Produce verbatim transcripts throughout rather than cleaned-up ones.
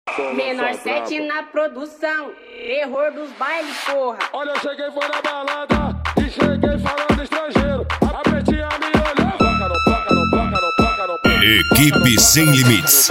Menor sete na produção, terror dos bailes, porra. Olha, eu cheguei, foi na balada e cheguei falando estrangeiro. A pretinha me olhou. Toca, não toca, não toca, não toca, não toca. Equipe Sem Limites.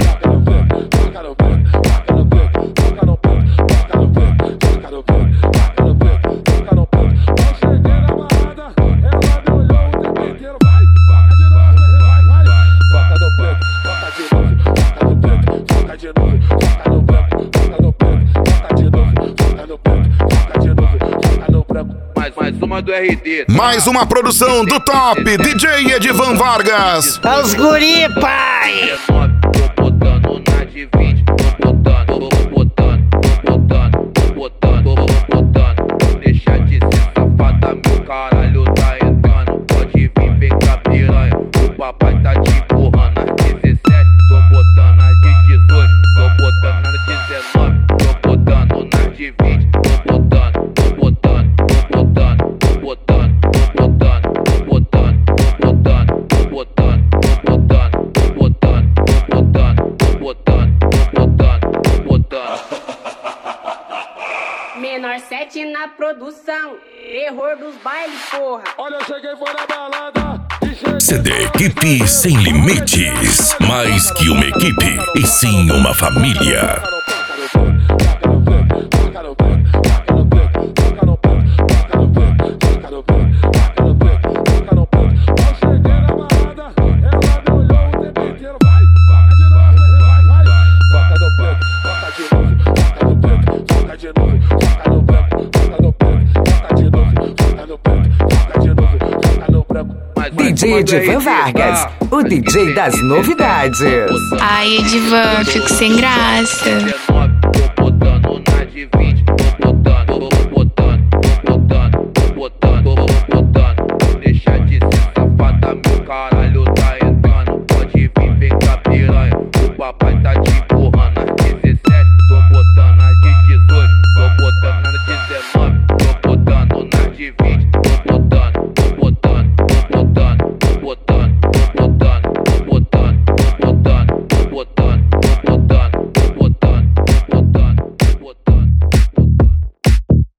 Mais uma do R D. Mais uma produção do top D J Edivan Vargas. Os guri, pai! Tô botando na de vinte, tô botando, tô botando, tô botando, tô botando, tô botando. Deixa de ser safada, meu caralho tá entrando. Pode vir, vem cá, piranha. O papai tá te empurrando às dezessete. Tô botando nas de dezoito, tô botando nas dezenove. Tô botando nas de vinte, tô botando, tô botando, tô botando, tô botando, tô botando, tô botando, tô botando, tô botando, tô botando, tô botando, tô botando, tô botando, tô botando, tô botando. Menor sete na produção, terror dos bailes, porra. Olha, eu cheguei, foi na balada e cheguei. C D Equipe Sem Limites. Mais que uma equipe, e sim uma família. D J Edivan Vargas, o D J das novidades. Ai, Edivan, fico sem graça. Tô botando na de vinte, tô botando.